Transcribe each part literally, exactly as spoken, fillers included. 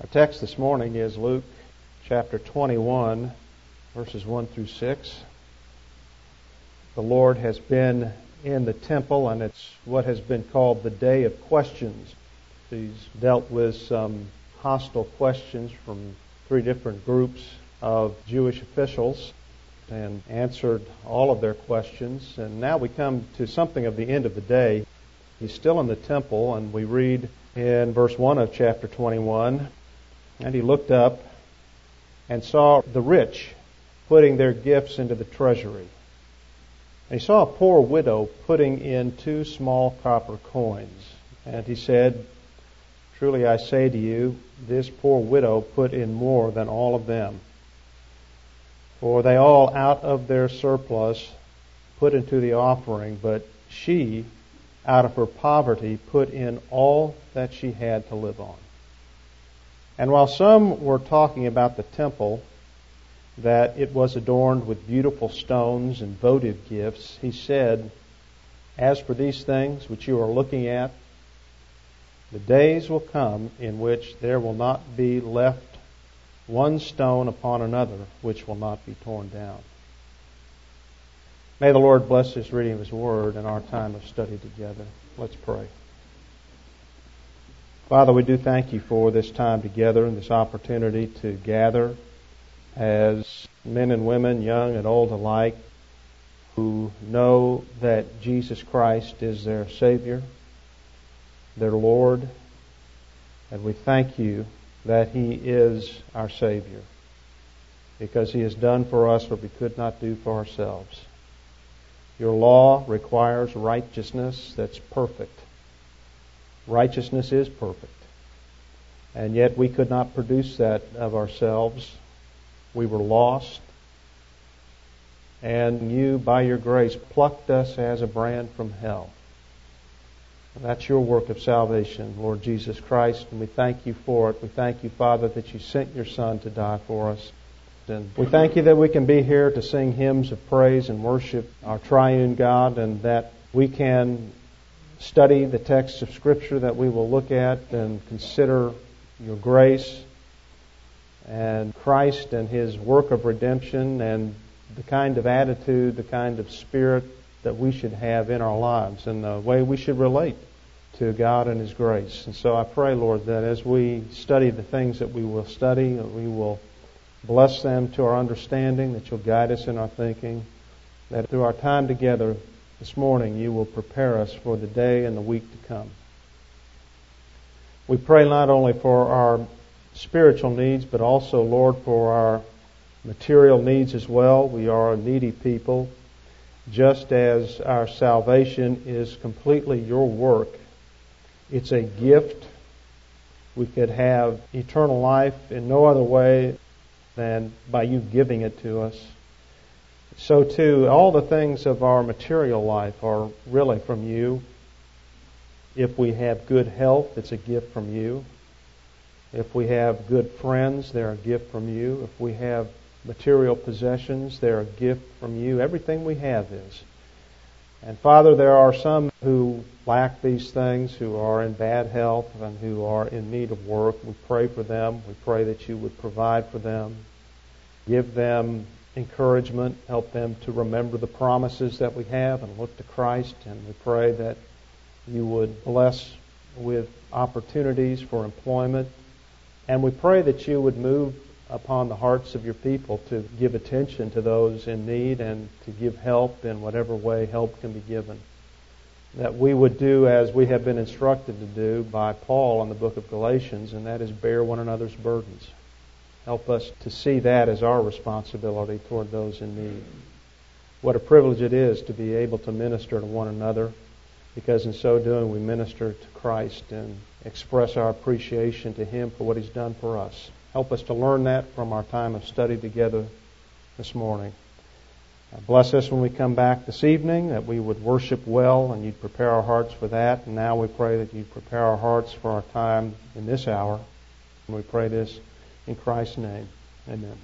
Our text this morning is Luke chapter twenty-one, verses one through six. The Lord has been in the temple, and it's what has been called the Day of Questions. He's dealt with some hostile questions from three different groups of Jewish officials and answered all of their questions. And now we come to something of the end of the day. He's still in the temple, and we read in verse one of chapter twenty-one, "And he looked up and saw the rich putting their gifts into the treasury. And he saw a poor widow putting in two small copper coins. And he said, 'Truly I say to you, this poor widow put in more than all of them. For they all out of their surplus put into the offering, but she, out of her poverty, put in all that she had to live on.' And while some were talking about the temple, that it was adorned with beautiful stones and votive gifts, he said, 'As for these things which you are looking at, the days will come in which there will not be left one stone upon another which will not be torn down.'" May the Lord bless this reading of His Word and our time of study together. Let's pray. Father, we do thank You for this time together and this opportunity to gather as men and women, young and old alike, who know that Jesus Christ is their Savior, their Lord, and we thank You that He is our Savior, because He has done for us what we could not do for ourselves. Your law requires righteousness that's perfect. Righteousness is perfect. And yet we could not produce that of ourselves. We were lost. And You, by Your grace, plucked us as a brand from hell. And that's Your work of salvation, Lord Jesus Christ, and we thank You for it. We thank You, Father, that You sent Your Son to die for us. And we thank You that we can be here to sing hymns of praise and worship our triune God, and that we can study the texts of Scripture that we will look at and consider Your grace and Christ and His work of redemption and the kind of attitude, the kind of spirit that we should have in our lives and the way we should relate to God and His grace. And so I pray, Lord, that as we study the things that we will study, that we will bless them to our understanding, that You'll guide us in our thinking, that through our time together this morning You will prepare us for the day and the week to come. We pray not only for our spiritual needs, but also, Lord, for our material needs as well. We are a needy people. Just as our salvation is completely Your work, it's a gift. We could have eternal life in no other way than by You giving it to us. So too, all the things of our material life are really from You. If we have good health, it's a gift from You. If we have good friends, they're a gift from You. If we have material possessions, they're a gift from You. Everything we have is. And Father, there are some who lack these things, who are in bad health and who are in need of work. We pray for them. We pray that You would provide for them. Give them encouragement. Help them to remember the promises that we have and look to Christ. And we pray that You would bless with opportunities for employment. And we pray that You would move upon the hearts of Your people to give attention to those in need and to give help in whatever way help can be given. That we would do as we have been instructed to do by Paul in the book of Galatians, and that is bear one another's burdens. Help us to see that as our responsibility toward those in need. What a privilege it is to be able to minister to one another, because in so doing we minister to Christ and express our appreciation to Him for what He's done for us. Help us to learn that from our time of study together this morning. Bless us when we come back this evening, that we would worship well and You'd prepare our hearts for that. And now we pray that You'd prepare our hearts for our time in this hour. And we pray this in Christ's name. Amen.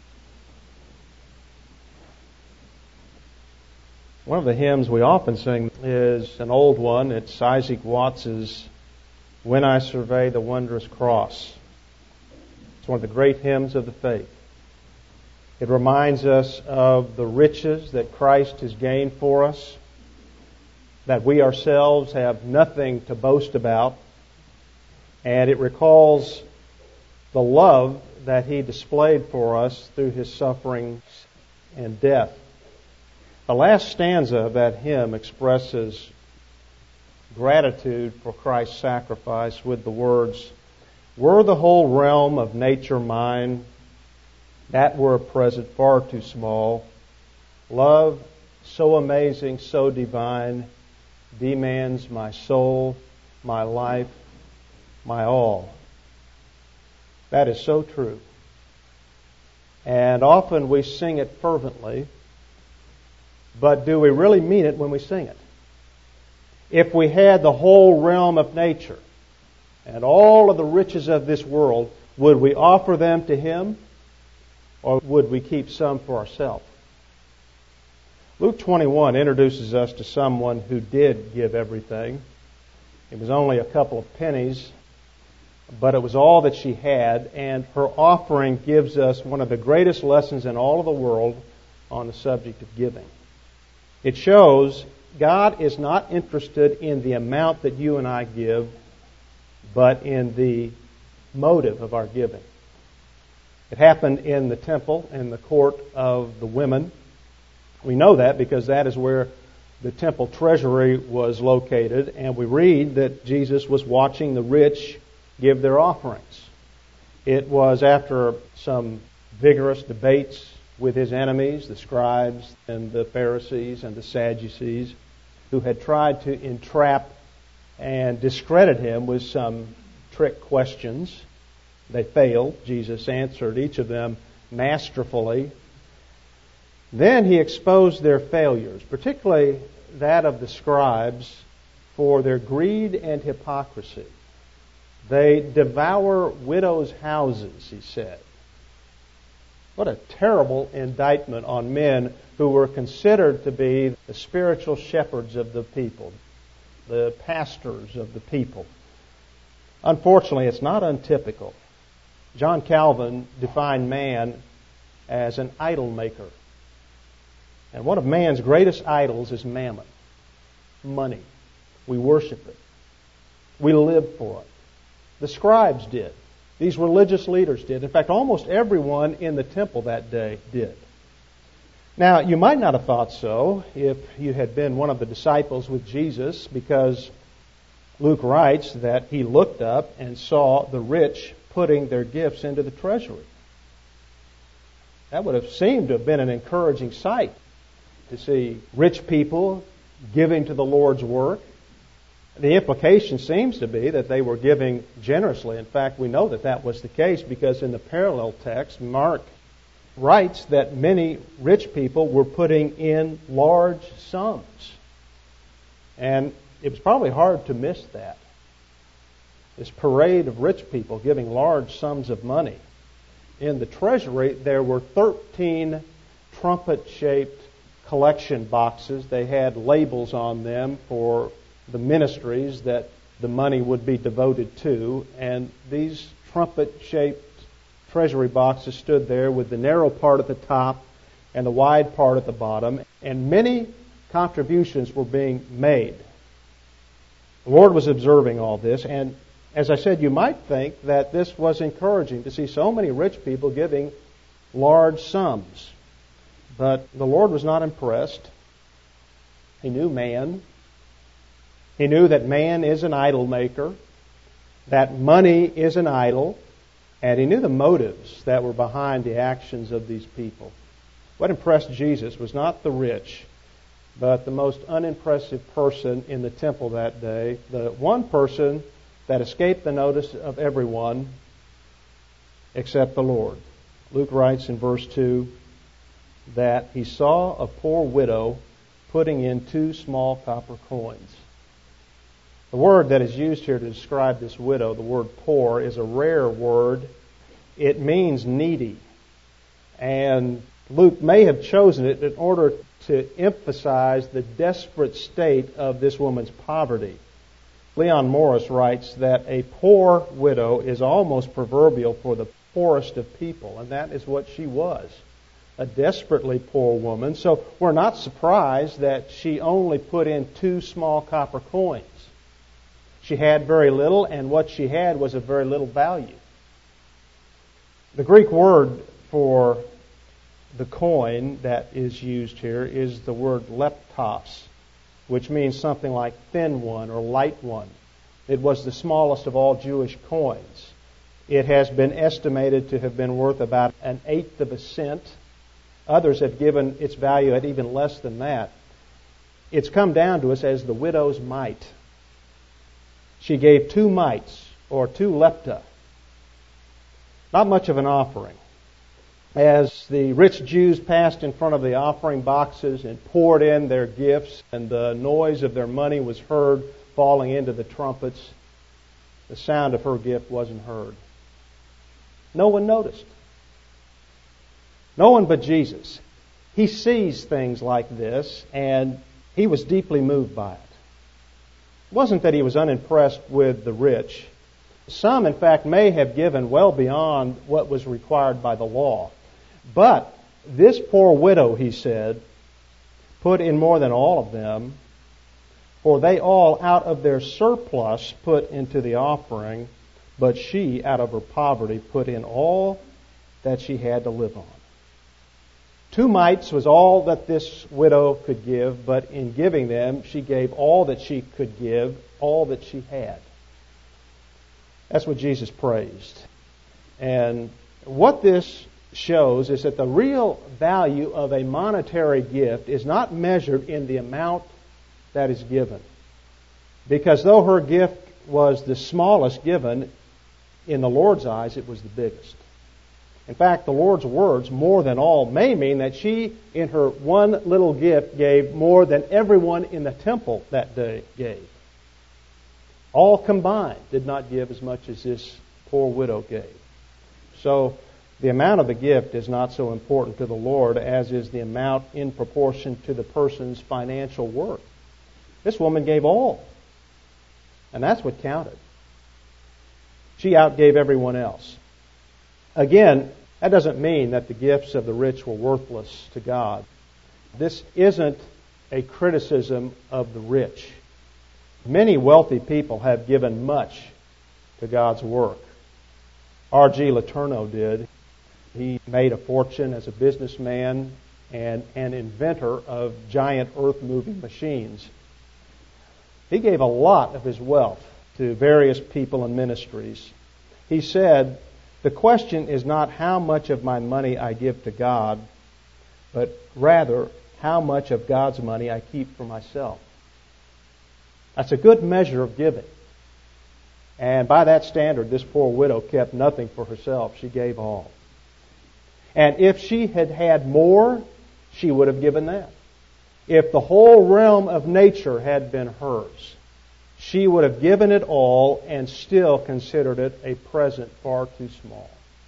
One of the hymns we often sing is an old one. It's Isaac Watts's "When I Survey the Wondrous Cross." It's one of the great hymns of the faith. It reminds us of the riches that Christ has gained for us, that we ourselves have nothing to boast about, and it recalls the love that He displayed for us through His sufferings and death. The last stanza of that hymn expresses gratitude for Christ's sacrifice with the words, "Were the whole realm of nature mine, that were a present far too small. Love so amazing, so divine, demands my soul, my life, my all." That is so true. And often we sing it fervently, but do we really mean it when we sing it? If we had the whole realm of nature and all of the riches of this world, would we offer them to Him, or would we keep some for ourselves? Luke twenty-one introduces us to someone who did give everything. It was only a couple of pennies, but it was all that she had, and her offering gives us one of the greatest lessons in all of the world on the subject of giving. It shows God is not interested in the amount that you and I give, but in the motive of our giving. It happened in the temple, in the court of the women. We know that because that is where the temple treasury was located, and we read that Jesus was watching the rich give their offerings. It was after some vigorous debates with His enemies, the scribes and the Pharisees and the Sadducees, who had tried to entrap and discredit Him with some trick questions. They failed. Jesus answered each of them masterfully. Then He exposed their failures, particularly that of the scribes, for their greed and hypocrisy. They devour widows' houses, He said. What a terrible indictment on men who were considered to be the spiritual shepherds of the people, the pastors of the people. Unfortunately, it's not untypical. John Calvin defined man as an idol maker. And one of man's greatest idols is mammon, money. We worship it. We live for it. The scribes did. These religious leaders did. In fact, almost everyone in the temple that day did. Now, you might not have thought so if you had been one of the disciples with Jesus, because Luke writes that he looked up and saw the rich putting their gifts into the treasury. That would have seemed to have been an encouraging sight, to see rich people giving to the Lord's work. The implication seems to be that they were giving generously. In fact, we know that that was the case because in the parallel text, Mark writes that many rich people were putting in large sums. And it was probably hard to miss that. This parade of rich people giving large sums of money. In the treasury, there were thirteen trumpet-shaped collection boxes. They had labels on them for the ministries that the money would be devoted to. And these trumpet-shaped treasury boxes stood there with the narrow part at the top and the wide part at the bottom. And many contributions were being made. The Lord was observing all this, and as I said, you might think that this was encouraging to see so many rich people giving large sums. But the Lord was not impressed. He knew man. He knew that man is an idol maker, that money is an idol, and He knew the motives that were behind the actions of these people. What impressed Jesus was not the rich, but the most unimpressive person in the temple that day, the one person that escaped the notice of everyone except the Lord. Luke writes in verse two that he saw a poor widow putting in two small copper coins. The word that is used here to describe this widow, the word poor, is a rare word. It means needy. And Luke may have chosen it in order to emphasize the desperate state of this woman's poverty. Leon Morris writes that a poor widow is almost proverbial for the poorest of people, and that is what she was, a desperately poor woman. So we're not surprised that she only put in two small copper coins. She had very little, and what she had was of very little value. The Greek word for the coin that is used here is the word leptos, which means something like thin one or light one. It was the smallest of all Jewish coins. It has been estimated to have been worth about an eighth of a cent. Others have given its value at even less than that. It's come down to us as the widow's mite. She gave two mites, or two lepta. Not much of an offering. As the rich Jews passed in front of the offering boxes and poured in their gifts, and the noise of their money was heard falling into the trumpets, the sound of her gift wasn't heard. No one noticed. No one but Jesus. He sees things like this, and he was deeply moved by it. It wasn't that he was unimpressed with the rich. Some, in fact, may have given well beyond what was required by the law. But this poor widow, he said, put in more than all of them, for they all out of their surplus put into the offering, but she out of her poverty put in all that she had to live on. Two mites was all that this widow could give, but in giving them, she gave all that she could give, all that she had. That's what Jesus praised. And what this shows is that the real value of a monetary gift is not measured in the amount that is given. Because though her gift was the smallest given, in the Lord's eyes it was the biggest. In fact, the Lord's words, more than all, may mean that she, in her one little gift, gave more than everyone in the temple that day gave. All combined did not give as much as this poor widow gave. So the amount of the gift is not so important to the Lord as is the amount in proportion to the person's financial worth. This woman gave all. And that's what counted. She outgave everyone else. Again, that doesn't mean that the gifts of the rich were worthless to God. This isn't a criticism of the rich. Many wealthy people have given much to God's work. R G Letourneau did. He made a fortune as a businessman and an inventor of giant earth-moving machines. He gave a lot of his wealth to various people and ministries. He said, "The question is not how much of my money I give to God, but rather how much of God's money I keep for myself." That's a good measure of giving. And by that standard, this poor widow kept nothing for herself. She gave all. And if she had had more, she would have given that. If the whole realm of nature had been hers, she would have given it all and still considered it a present far too small.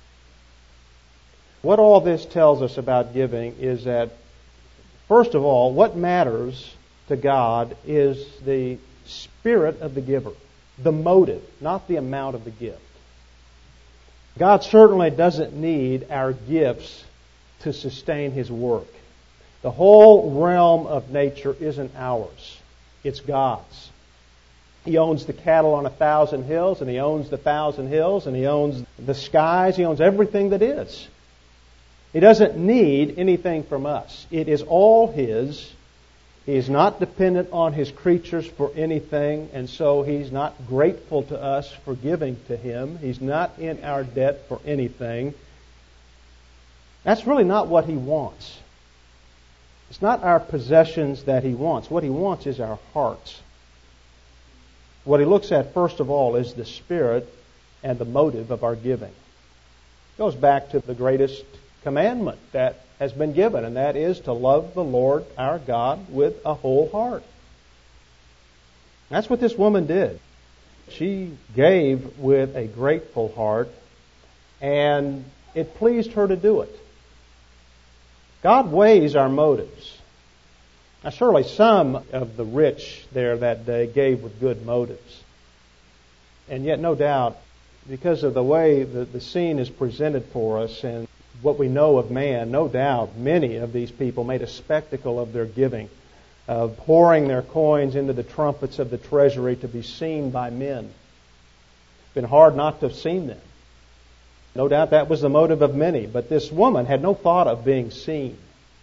What all this tells us about giving is that, first of all, what matters to God is the spirit of the giver, the motive, not the amount of the gift. God certainly doesn't need our gifts to sustain His work. The whole realm of nature isn't ours. It's God's. He owns the cattle on a thousand hills, and He owns the thousand hills, and He owns the skies. He owns everything that is. He doesn't need anything from us. It is all His. He is not dependent on His creatures for anything, and so He's not grateful to us for giving to Him. He's not in our debt for anything. That's really not what He wants. It's not our possessions that He wants. What He wants is our hearts. What He looks at, first of all, is the spirit and the motive of our giving. It goes back to the greatest commandment that has been given, and that is to love the Lord our God with a whole heart. That's what this woman did. She gave with a grateful heart, and it pleased her to do it. God weighs our motives. Now, surely some of the rich there that day gave with good motives. And yet, no doubt, because of the way the, the scene is presented for us and what we know of man. No doubt many of these people made a spectacle of their giving, of pouring their coins into the trumpets of the treasury to be seen by men. It's been hard not to have seen them. No doubt that was the motive of many, but this woman had no thought of being seen.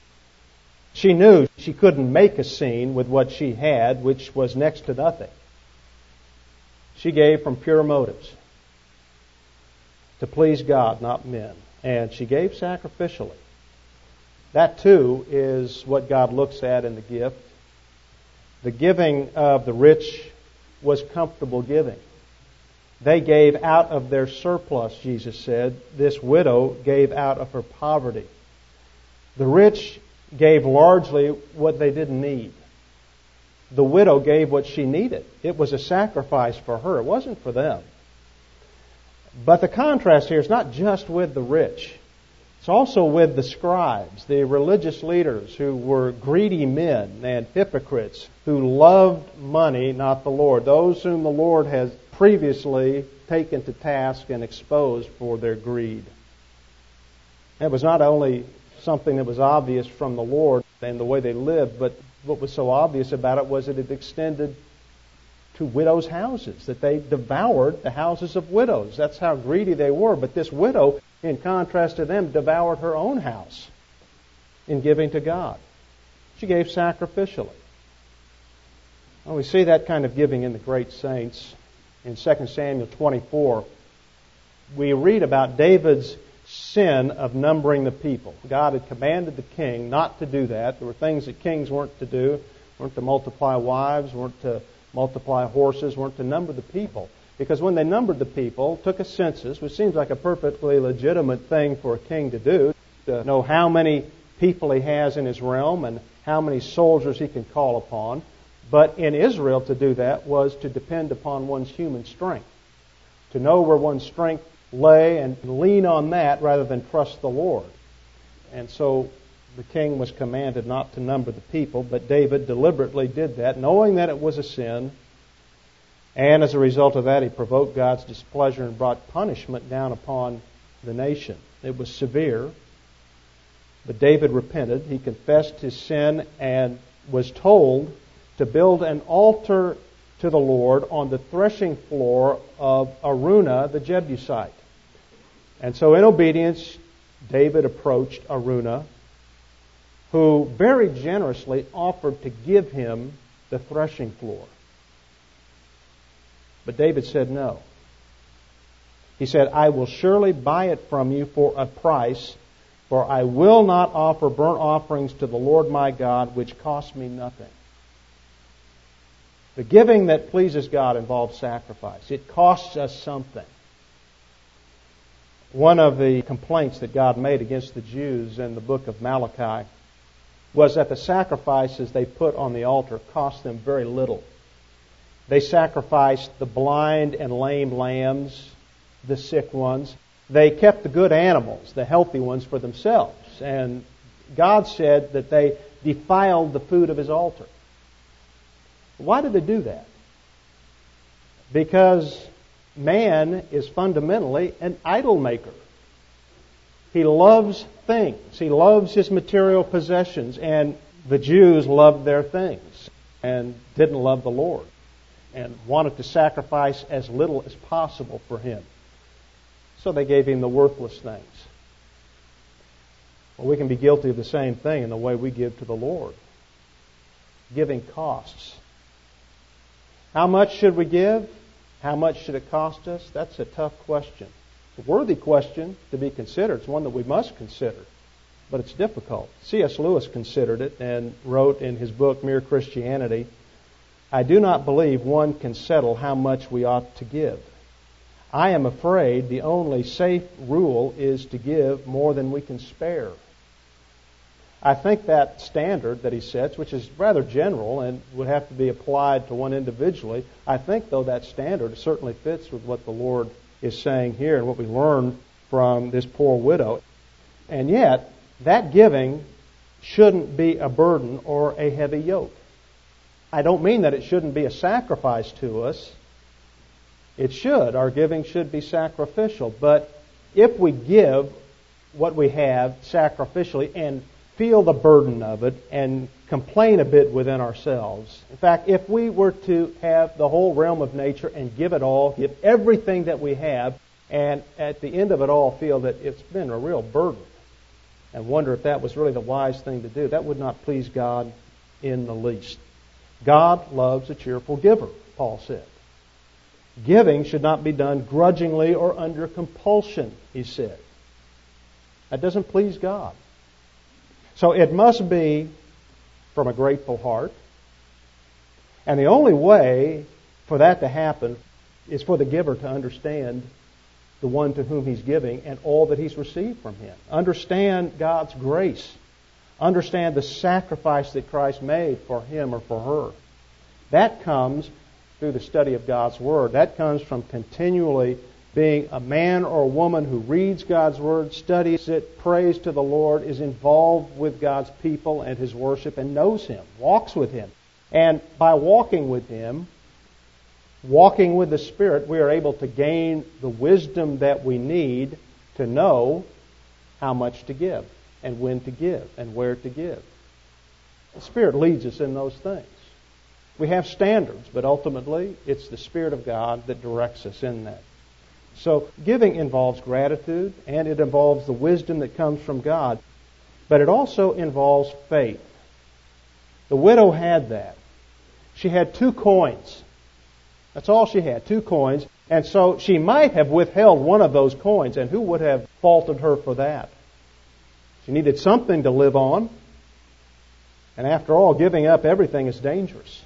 She knew she couldn't make a scene with what she had, which was next to nothing. She gave from pure motives to please God, not men. And she gave sacrificially. That too is what God looks at in the gift. The giving of the rich was comfortable giving. They gave out of their surplus, Jesus said. This widow gave out of her poverty. The rich gave largely what they didn't need. The widow gave what she needed. It was a sacrifice for her. It wasn't for them. But the contrast here is not just with the rich. It's also with the scribes, the religious leaders who were greedy men and hypocrites who loved money, not the Lord. Those whom the Lord has previously taken to task and exposed for their greed. It was not only something that was obvious from the Lord and the way they lived, but what was so obvious about it was that it extended to widows' houses, that they devoured the houses of widows. That's how greedy they were. But this widow, in contrast to them, devoured her own house in giving to God. She gave sacrificially. Well, we see that kind of giving in the great saints. In Second Samuel twenty-four, we read about David's sin of numbering the people. God had commanded the king not to do that. There were things that kings weren't to do, weren't to multiply wives, weren't to multiply horses, weren't to number the people. Because when they numbered the people, took a census, which seems like a perfectly legitimate thing for a king to do, to know how many people he has in his realm and how many soldiers he can call upon. But in Israel, to do that was to depend upon one's human strength, to know where one's strength lay and lean on that rather than trust the Lord. And so the king was commanded not to number the people, but David deliberately did that, knowing that it was a sin. And as a result of that, he provoked God's displeasure and brought punishment down upon the nation. It was severe, but David repented. He confessed his sin and was told to build an altar to the Lord on the threshing floor of Araunah the Jebusite. And so in obedience, David approached Araunah, who very generously offered to give him the threshing floor. But David said no. He said, I will surely buy it from you for a price, for I will not offer burnt offerings to the Lord my God, which cost me nothing. The giving that pleases God involves sacrifice. It costs us something. One of the complaints that God made against the Jews in the book of Malachi was that the sacrifices they put on the altar cost them very little. They sacrificed the blind and lame lambs, the sick ones. They kept the good animals, the healthy ones, for themselves. And God said that they defiled the food of His altar. Why did they do that? Because man is fundamentally an idol maker. He loves things. He loves his material possessions. And the Jews loved their things and didn't love the Lord and wanted to sacrifice as little as possible for Him. So they gave Him the worthless things. Well, we can be guilty of the same thing in the way we give to the Lord. Giving costs. How much should we give? How much should it cost us? That's a tough question. It's a worthy question to be considered. It's one that we must consider. But it's difficult. C S Lewis considered it and wrote in his book, Mere Christianity, I do not believe one can settle how much we ought to give. I am afraid the only safe rule is to give more than we can spare. I think that standard that he sets, which is rather general and would have to be applied to one individually, I think, though, that standard certainly fits with what the Lord is saying here and what we learn from this poor widow. And yet, that giving shouldn't be a burden or a heavy yoke. I don't mean that it shouldn't be a sacrifice to us. It should. Our giving should be sacrificial. But if we give what we have sacrificially and feel the burden of it and complain a bit within ourselves. In fact, if we were to have the whole realm of nature and give it all, give everything that we have, and at the end of it all feel that it's been a real burden and wonder if that was really the wise thing to do, that would not please God in the least. God loves a cheerful giver, Paul said. Giving should not be done grudgingly or under compulsion, he said. That doesn't please God. So it must be from a grateful heart. And the only way for that to happen is for the giver to understand the one to whom he's giving and all that he's received from him. Understand God's grace. Understand the sacrifice that Christ made for him or for her. That comes through the study of God's Word. That comes from continually being a man or a woman who reads God's Word, studies it, prays to the Lord, is involved with God's people and His worship, and knows Him, walks with Him. And by walking with Him, walking with the Spirit, we are able to gain the wisdom that we need to know how much to give, and when to give, and where to give. The Spirit leads us in those things. We have standards, but ultimately it's the Spirit of God that directs us in that. So giving involves gratitude, and it involves the wisdom that comes from God, but it also involves faith. The widow had that. She had two coins. That's all she had, two coins. And so she might have withheld one of those coins, and who would have faulted her for that? She needed something to live on. And after all, giving up everything is dangerous.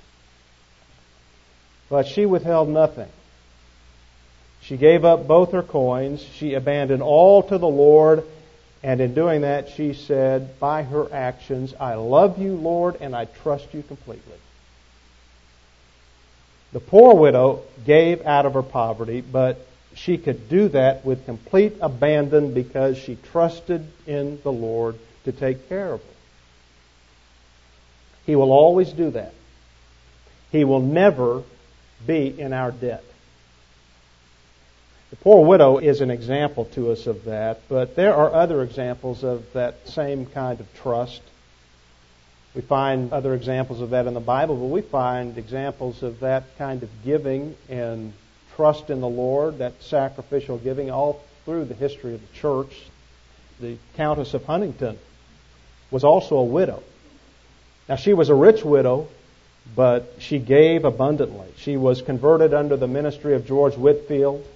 But she withheld nothing. She gave up both her coins. She abandoned all to the Lord. And in doing that, she said, by her actions, I love you, Lord, and I trust you completely. The poor widow gave out of her poverty, but she could do that with complete abandon because she trusted in the Lord to take care of her. He will always do that. He will never be in our debt. The poor widow is an example to us of that, but there are other examples of that same kind of trust. We find other examples of that in the Bible, but we find examples of that kind of giving and trust in the Lord, that sacrificial giving, all through the history of the church. The Countess of Huntington was also a widow. Now, she was a rich widow, but she gave abundantly. She was converted under the ministry of George Whitefield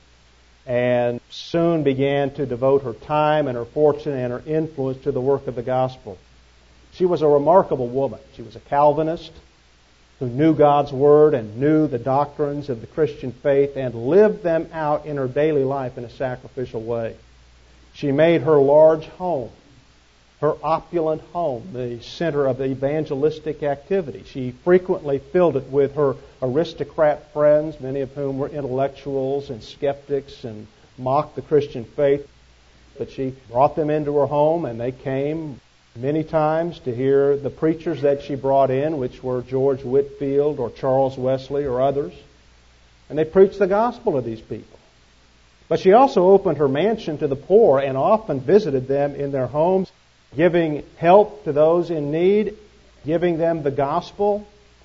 and soon began to devote her time and her fortune and her influence to the work of the gospel. She was a remarkable woman. She was a Calvinist who knew God's Word and knew the doctrines of the Christian faith and lived them out in her daily life in a sacrificial way. She made her large home, her opulent home, the center of evangelistic activity. She frequently filled it with her aristocrat friends, many of whom were intellectuals and skeptics and mocked the Christian faith. But she brought them into her home, and they came many times to hear the preachers that she brought in, which were George Whitefield or Charles Wesley or others. And they preached the gospel to these people. But she also opened her mansion to the poor and often visited them in their homes, giving help to those in need, giving them the gospel,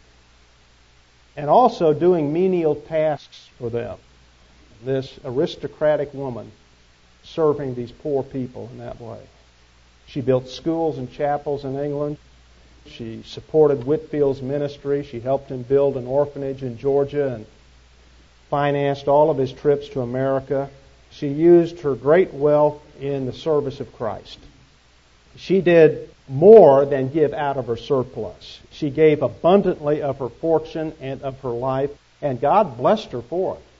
and also doing menial tasks for them. This aristocratic woman serving these poor people in that way. She built schools and chapels in England. She supported Whitefield's ministry. She helped him build an orphanage in Georgia and financed all of his trips to America. She used her great wealth in the service of Christ. She did more than give out of her surplus. She gave abundantly of her fortune and of her life, and God blessed her for it.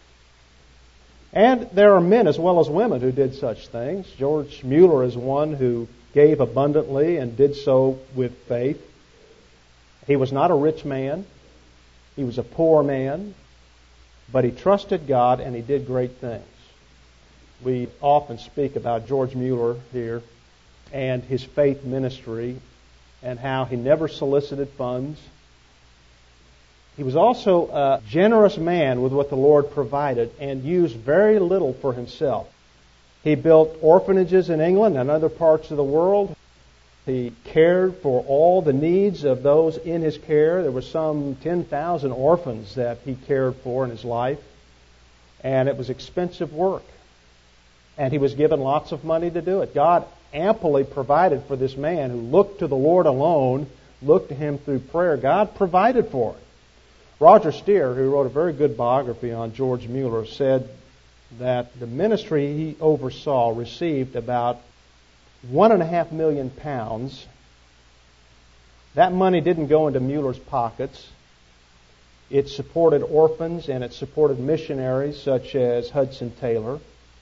And there are men as well as women who did such things. George Mueller is one who gave abundantly and did so with faith. He was not a rich man. He was a poor man. But he trusted God and he did great things. We often speak about George Mueller here and his faith ministry and how he never solicited funds. He was also a generous man with what the Lord provided and used very little for himself. He built orphanages in England and other parts of the world. He cared for all the needs of those in his care. There were some ten thousand orphans that he cared for in his life. And it was expensive work. And he was given lots of money to do it. God amply provided for this man who looked to the Lord alone, looked to Him through prayer. God provided for it. Roger Steer, who wrote a very good biography on George Mueller, said that the ministry he oversaw received about one and a half million pounds. That money didn't go into Mueller's pockets. It supported orphans and it supported missionaries such as Hudson Taylor.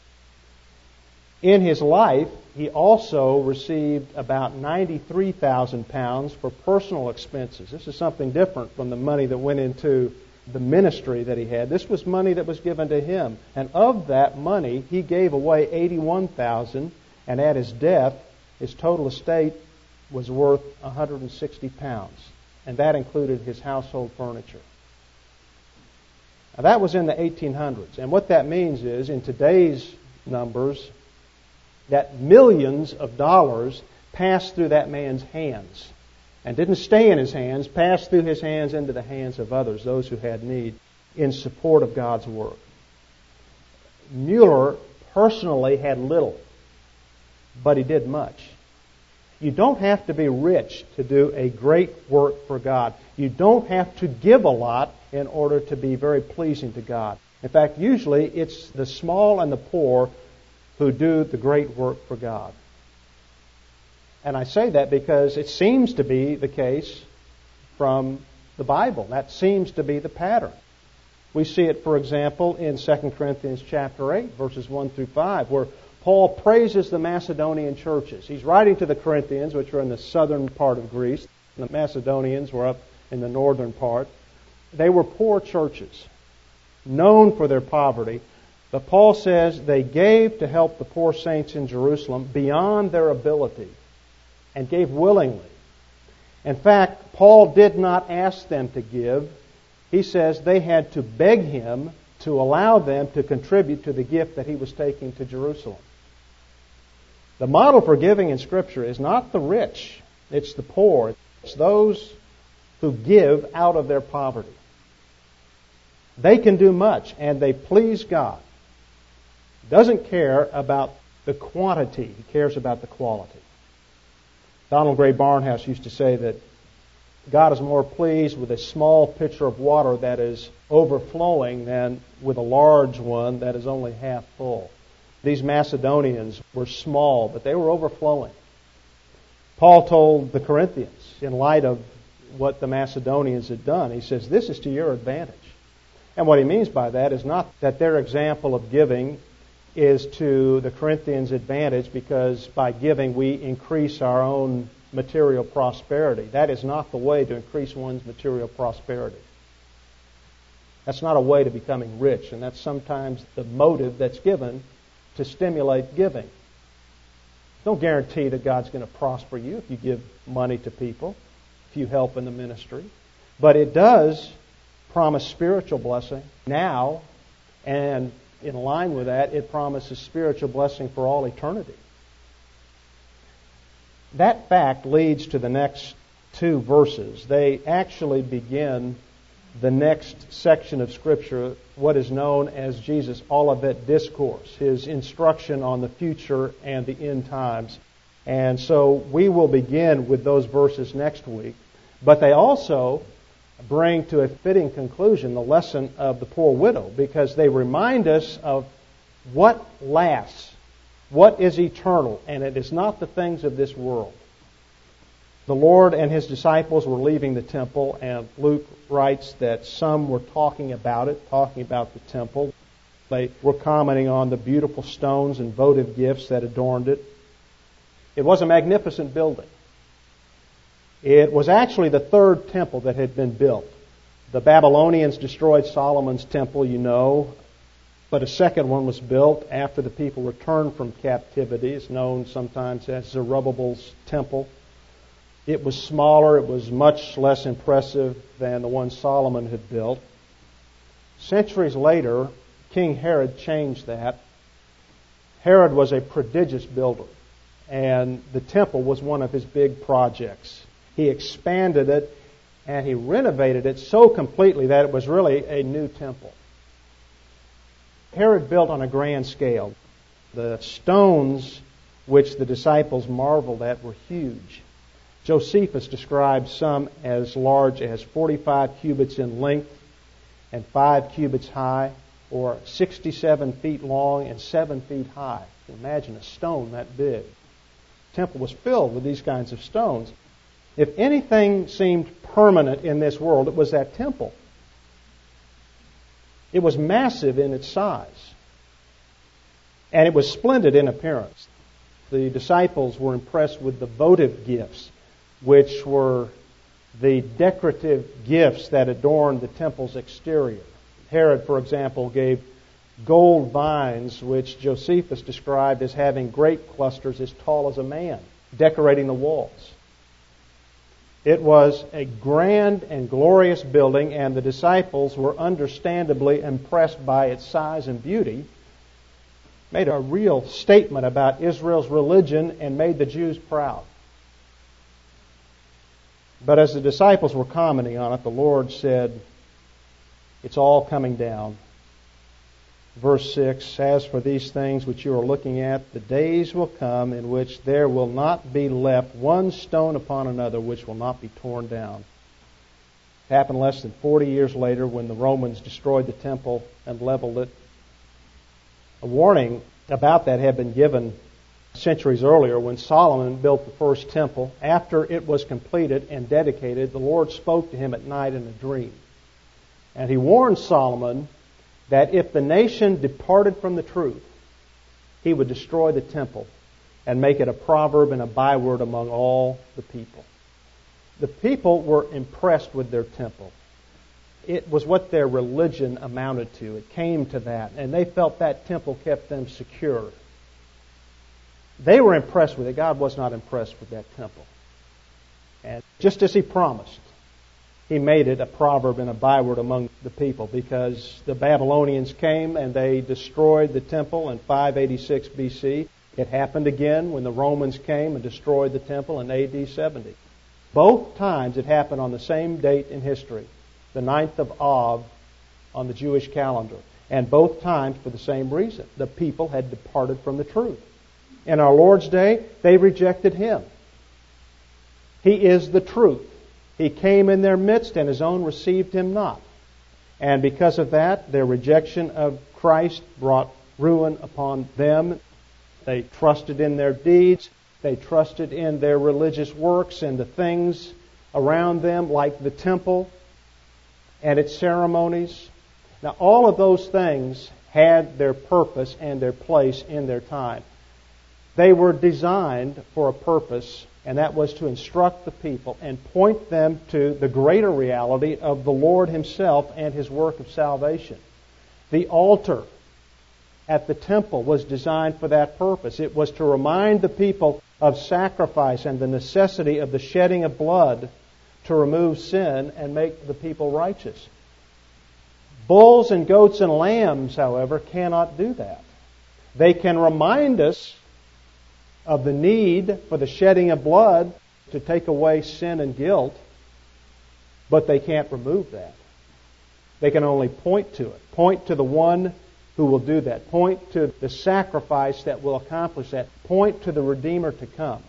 In his life, he also received about ninety-three thousand pounds for personal expenses. This is something different from the money that went into the ministry that he had. This was money that was given to him. And of that money, he gave away eighty-one thousand, and at his death, his total estate was worth one hundred sixty pounds. And that included his household furniture. Now, that was in the eighteen hundreds. And what that means is, in today's numbers, that millions of dollars passed through that man's hands and didn't stay in his hands, passed through his hands into the hands of others, those who had need, in support of God's work. Mueller personally had little, but he did much. You don't have to be rich to do a great work for God. You don't have to give a lot in order to be very pleasing to God. In fact, usually it's the small and the poor who do the great work for God. And I say that because it seems to be the case from the Bible. That seems to be the pattern. We see it, for example, in Second Corinthians chapter eight, verses one through five, where Paul praises the Macedonian churches. He's writing to the Corinthians, which are in the southern part of Greece. The Macedonians were up in the northern part. They were poor churches, known for their poverty. But Paul says they gave to help the poor saints in Jerusalem beyond their ability and gave willingly. In fact, Paul did not ask them to give. He says they had to beg him to allow them to contribute to the gift that he was taking to Jerusalem. The model for giving in Scripture is not the rich, it's the poor. It's those who give out of their poverty. They can do much, and they please God. He doesn't care about the quantity. He cares about the quality. Donald Gray Barnhouse used to say that God is more pleased with a small pitcher of water that is overflowing than with a large one that is only half full. These Macedonians were small, but they were overflowing. Paul told the Corinthians, in light of what the Macedonians had done, he says, this is to your advantage. And what he means by that is not that their example of giving is to the Corinthians' advantage because by giving we increase our own material prosperity. That is not the way to increase one's material prosperity. That's not a way to becoming rich, and that's sometimes the motive that's given to stimulate giving. Don't guarantee that God's going to prosper you if you give money to people, if you help in the ministry. But it does promise spiritual blessing now, and in line with that, it promises spiritual blessing for all eternity. That fact leads to the next two verses. They actually begin the next section of Scripture, what is known as Jesus' Olivet Discourse, his instruction on the future and the end times. And so we will begin with those verses next week. But they also bring to a fitting conclusion the lesson of the poor widow, because they remind us of what lasts, what is eternal, and it is not the things of this world. The Lord and His disciples were leaving the temple, and Luke writes that some were talking about it, talking about the temple. They were commenting on the beautiful stones and votive gifts that adorned it. It was a magnificent building. It was actually the third temple that had been built. The Babylonians destroyed Solomon's temple, you know, but a second one was built after the people returned from captivity. It's known sometimes as Zerubbabel's temple. It was smaller. It was much less impressive than the one Solomon had built. Centuries later, King Herod changed that. Herod was a prodigious builder, and the temple was one of his big projects. He expanded it, and he renovated it so completely that it was really a new temple. Herod built on a grand scale. The stones which the disciples marveled at were huge. Josephus describes some as large as forty-five cubits in length and five cubits high, or sixty-seven feet long and seven feet high. You can imagine a stone that big. The temple was filled with these kinds of stones. If anything seemed permanent in this world, it was that temple. It was massive in its size, and it was splendid in appearance. The disciples were impressed with the votive gifts, which were the decorative gifts that adorned the temple's exterior. Herod, for example, gave gold vines, which Josephus described as having grape clusters as tall as a man, decorating the walls. It was a grand and glorious building, and the disciples were understandably impressed by its size and beauty, made a real statement about Israel's religion, and made the Jews proud. But as the disciples were commenting on it, the Lord said, "It's all coming down." Verse six, "As for these things which you are looking at, the days will come in which there will not be left one stone upon another which will not be torn down." It happened less than forty years later when the Romans destroyed the temple and leveled it. A warning about that had been given centuries earlier when Solomon built the first temple. After it was completed and dedicated, the Lord spoke to him at night in a dream. And he warned Solomon that if the nation departed from the truth, he would destroy the temple and make it a proverb and a byword among all the people. The people were impressed with their temple. It was what their religion amounted to. It came to that, and they felt that temple kept them secure. They were impressed with it. God was not impressed with that temple. And just as He promised, He made it a proverb and a byword among the people, because the Babylonians came and they destroyed the temple in five eighty-six B C. It happened again when the Romans came and destroyed the temple in A D seventy. Both times it happened on the same date in history, the ninth of Av on the Jewish calendar. And both times for the same reason. The people had departed from the truth. In our Lord's day, they rejected Him. He is the truth. He came in their midst, and His own received Him not. And because of that, their rejection of Christ brought ruin upon them. They trusted in their deeds. They trusted in their religious works and the things around them, like the temple and its ceremonies. Now, all of those things had their purpose and their place in their time. They were designed for a purpose, and that was to instruct the people and point them to the greater reality of the Lord Himself and His work of salvation. The altar at the temple was designed for that purpose. It was to remind the people of sacrifice and the necessity of the shedding of blood to remove sin and make the people righteous. Bulls and goats and lambs, however, cannot do that. They can remind us of the need for the shedding of blood to take away sin and guilt, but they can't remove that. They can only point to it. Point to the one who will do that. Point to the sacrifice that will accomplish that. Point to the Redeemer to come.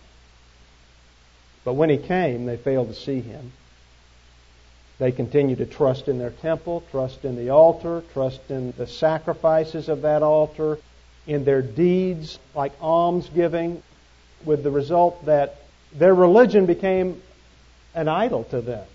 But when He came, they failed to see Him. They continued to trust in their temple, trust in the altar, trust in the sacrifices of that altar, in their deeds like almsgiving, with the result that their religion became an idol to them.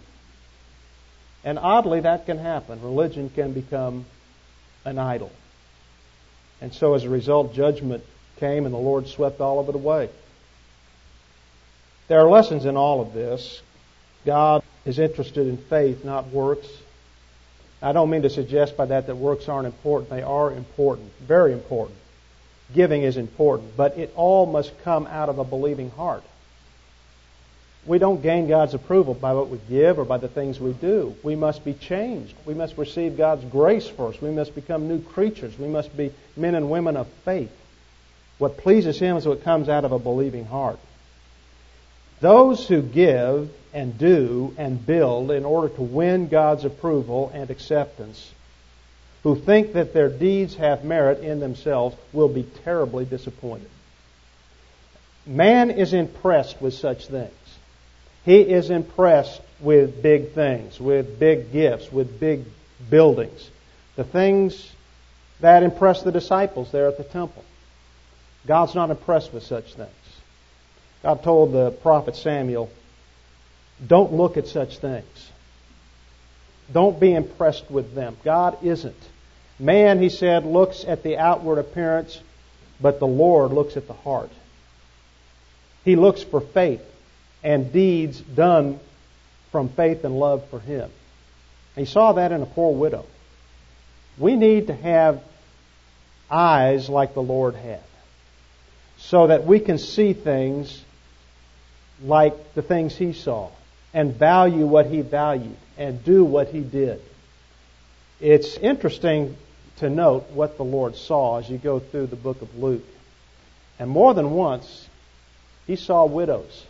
And oddly, that can happen. Religion can become an idol. And so as a result, judgment came and the Lord swept all of it away. There are lessons in all of this. God is interested in faith, not works. I don't mean to suggest by that that works aren't important. They are important, very important. Giving is important, but it all must come out of a believing heart. We don't gain God's approval by what we give or by the things we do. We must be changed. We must receive God's grace first. We must become new creatures. We must be men and women of faith. What pleases Him is what comes out of a believing heart. Those who give and do and build in order to win God's approval and acceptance, who think that their deeds have merit in themselves, will be terribly disappointed. Man is impressed with such things. He is impressed with big things, with big gifts, with big buildings. The things that impressed the disciples there at the temple. God's not impressed with such things. God told the prophet Samuel, don't look at such things. Don't be impressed with them. God isn't. Man, he said, looks at the outward appearance, but the Lord looks at the heart. He looks for faith and deeds done from faith and love for Him. He saw that in a poor widow. We need to have eyes like the Lord had, so that we can see things like the things He saw, and value what He valued, and do what He did. It's interesting to note what the Lord saw as you go through the book of Luke. And more than once, He saw widows.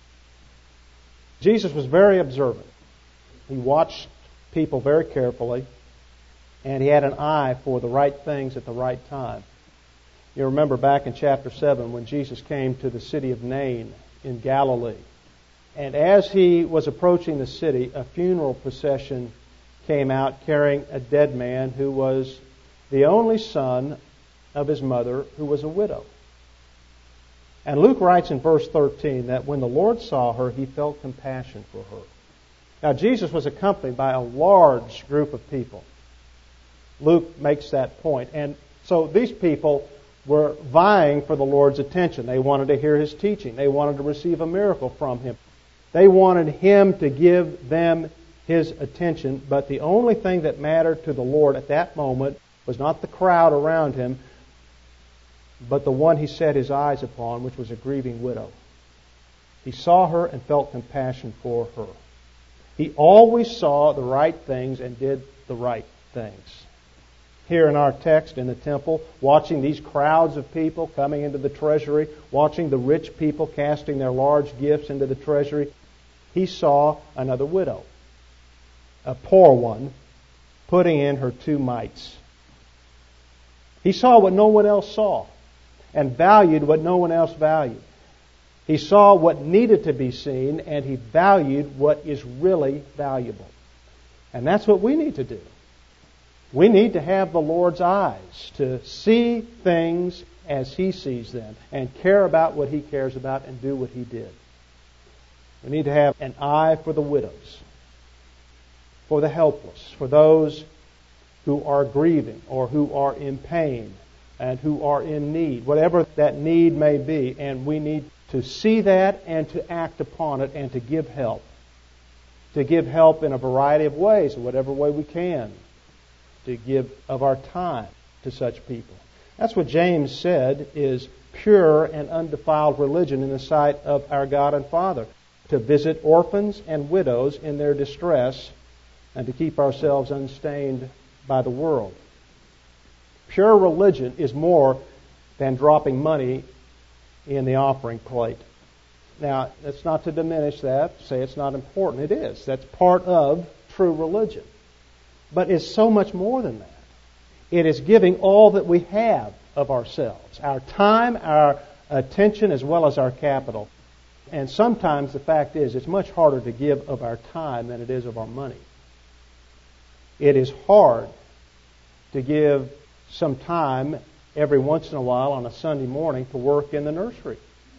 Jesus was very observant. He watched people very carefully, and He had an eye for the right things at the right time. You remember back in chapter seven when Jesus came to the city of Nain in Galilee. And as He was approaching the city, a funeral procession came out carrying a dead man who was the only son of his mother, who was a widow. And Luke writes in verse thirteen that when the Lord saw her, He felt compassion for her. Now, Jesus was accompanied by a large group of people. Luke makes that point. And so these people were vying for the Lord's attention. They wanted to hear His teaching. They wanted to receive a miracle from Him. They wanted Him to give them His attention. But the only thing that mattered to the Lord at that moment was not the crowd around Him, but the one He set His eyes upon, which was a grieving widow. He saw her and felt compassion for her. He always saw the right things and did the right things. Here in our text in the temple, watching these crowds of people coming into the treasury, watching the rich people casting their large gifts into the treasury, He saw another widow, a poor one, putting in her two mites. He saw what no one else saw and valued what no one else valued. He saw what needed to be seen, and He valued what is really valuable. And that's what we need to do. We need to have the Lord's eyes to see things as He sees them and care about what He cares about and do what He did. We need to have an eye for the widows, for the helpless, for those who are grieving or who are in pain and who are in need, whatever that need may be. And we need to see that and to act upon it and to give help. To give help in a variety of ways, in whatever way we can. To give of our time to such people. That's what James said is pure and undefiled religion in the sight of our God and Father. To visit orphans and widows in their distress and to keep ourselves unstained by the world. Pure religion is more than dropping money in the offering plate. Now, that's not to diminish that, say it's not important. It is. That's part of true religion. But it's so much more than that. It is giving all that we have of ourselves, our time, our attention, as well as our capital. And sometimes the fact is it's much harder to give of our time than it is of our money. It is hard to give some time every once in a while on a Sunday morning to work in the nursery.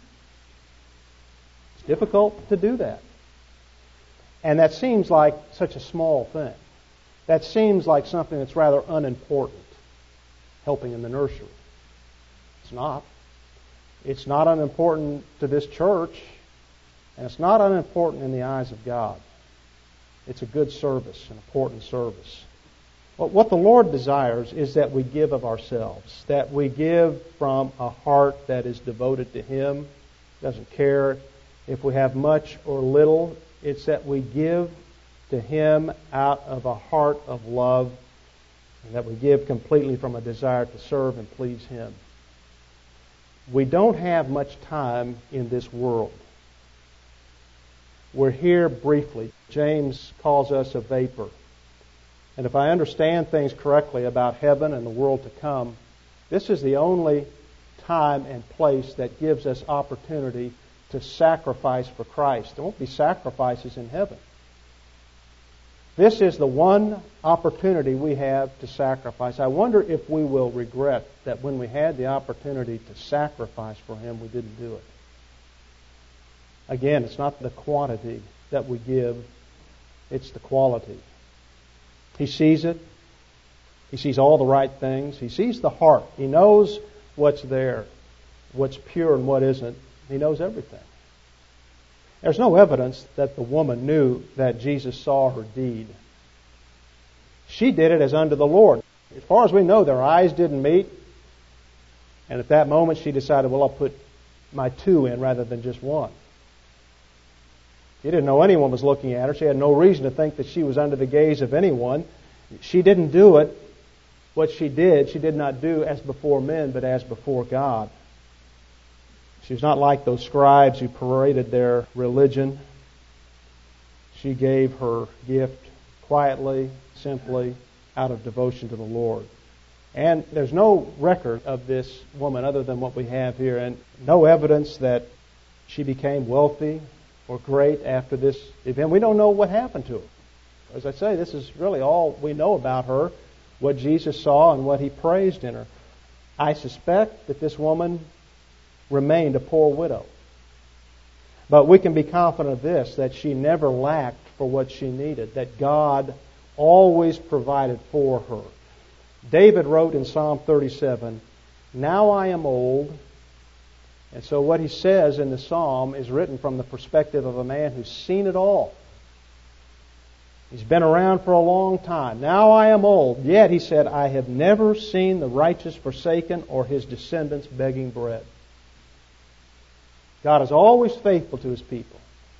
It's difficult to do that. And that seems like such a small thing. That seems like something that's rather unimportant, helping in the nursery. It's not. It's not unimportant to this church, and it's not unimportant in the eyes of God. It's a good service, an important service. But what the Lord desires is that we give of ourselves, that we give from a heart that is devoted to Him, doesn't care if we have much or little, it's that we give to Him out of a heart of love, and that we give completely from a desire to serve and please Him. We don't have much time in this world. We're here briefly. James calls us a vapor. And if I understand things correctly about heaven and the world to come, this is the only time and place that gives us opportunity to sacrifice for Christ. There won't be sacrifices in heaven. This is the one opportunity we have to sacrifice. I wonder if we will regret that when we had the opportunity to sacrifice for Him, we didn't do it. Again, it's not the quantity that we give, it's the quality. He sees it. He sees all the right things. He sees the heart. He knows what's there, what's pure and what isn't. He knows everything. There's no evidence that the woman knew that Jesus saw her deed. She did it as unto the Lord. As far as we know, their eyes didn't meet. And at that moment, she decided, well, I'll put my two in rather than just one. She didn't know anyone was looking at her. She had no reason to think that she was under the gaze of anyone. She didn't do it. What she did, she did not do as before men, but as before God. She was not like those scribes who paraded their religion. She gave her gift quietly, simply, out of devotion to the Lord. And there's no record of this woman other than what we have here, and no evidence that she became wealthy or great after this event. We don't know what happened to her. As I say, this is really all we know about her, what Jesus saw and what He praised in her. I suspect that this woman remained a poor widow. But we can be confident of this, that she never lacked for what she needed, that God always provided for her. David wrote in Psalm thirty-seven, "Now I am old." And so what he says in the psalm is written from the perspective of a man who's seen it all. He's been around for a long time. "Now I am old. Yet," he said, "I have never seen the righteous forsaken or his descendants begging bread." God is always faithful to His people.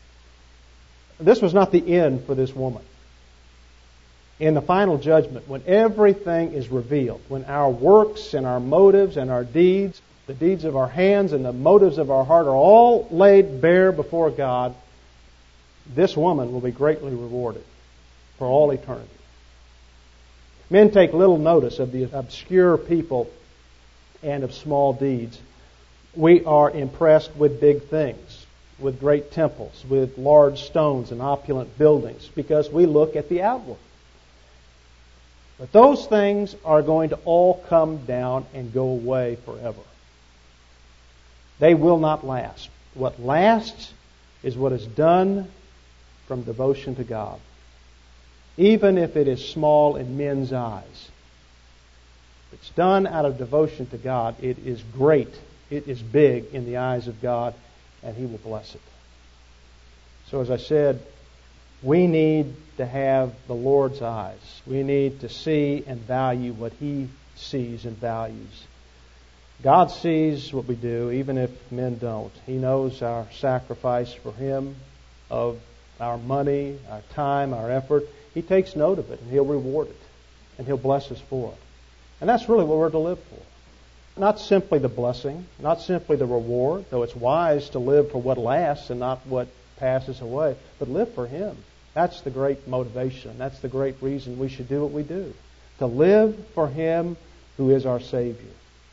This was not the end for this woman. In the final judgment, when everything is revealed, when our works and our motives and our deeds, the deeds of our hands and the motives of our heart are all laid bare before God, this woman will be greatly rewarded for all eternity. Men take little notice of the obscure people and of small deeds. We are impressed with big things, with great temples, with large stones and opulent buildings, because we look at the outward. But those things are going to all come down and go away forever. They will not last. What lasts is what is done from devotion to God. Even if it is small in men's eyes. If it's done out of devotion to God, it is great. It is big in the eyes of God, and He will bless it. So as I said, we need to have the Lord's eyes. We need to see and value what He sees and values. God sees what we do, even if men don't. He knows our sacrifice for Him, of our money, our time, our effort. He takes note of it, and He'll reward it, and He'll bless us for it. And that's really what we're to live for. Not simply the blessing, not simply the reward, though it's wise to live for what lasts and not what passes away, but live for Him. That's the great motivation. That's the great reason we should do what we do. To live for Him who is our Savior.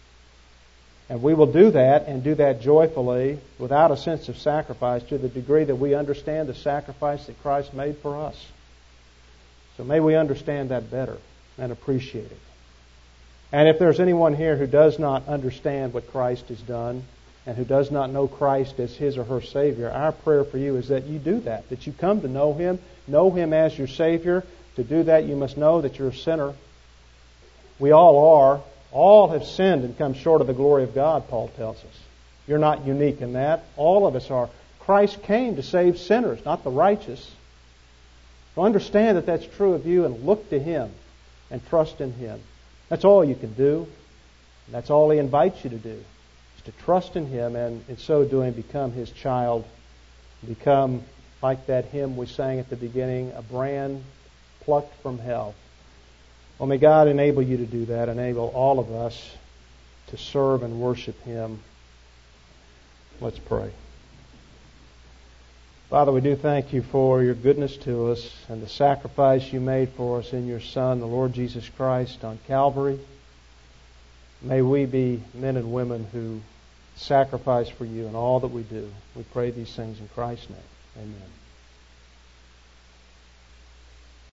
And we will do that, and do that joyfully, without a sense of sacrifice, to the degree that we understand the sacrifice that Christ made for us. So may we understand that better and appreciate it. And if there's anyone here who does not understand what Christ has done, and who does not know Christ as his or her Savior, our prayer for you is that you do that, that you come to know Him, know Him as your Savior. To do that, you must know that you're a sinner. We all are. All have sinned and come short of the glory of God, Paul tells us. You're not unique in that. All of us are. Christ came to save sinners, not the righteous. So understand that that's true of you, and look to Him and trust in Him. That's all you can do. And that's all He invites you to do, is to trust in Him, and in so doing become His child become, like that hymn we sang at the beginning, a brand plucked from hell. Well, may God enable you to do that, enable all of us to serve and worship Him. Let's pray. Father, we do thank You for Your goodness to us and the sacrifice You made for us in Your Son, the Lord Jesus Christ, on Calvary. May we be men and women who sacrifice for You in all that we do. We pray these things in Christ's name. Amen.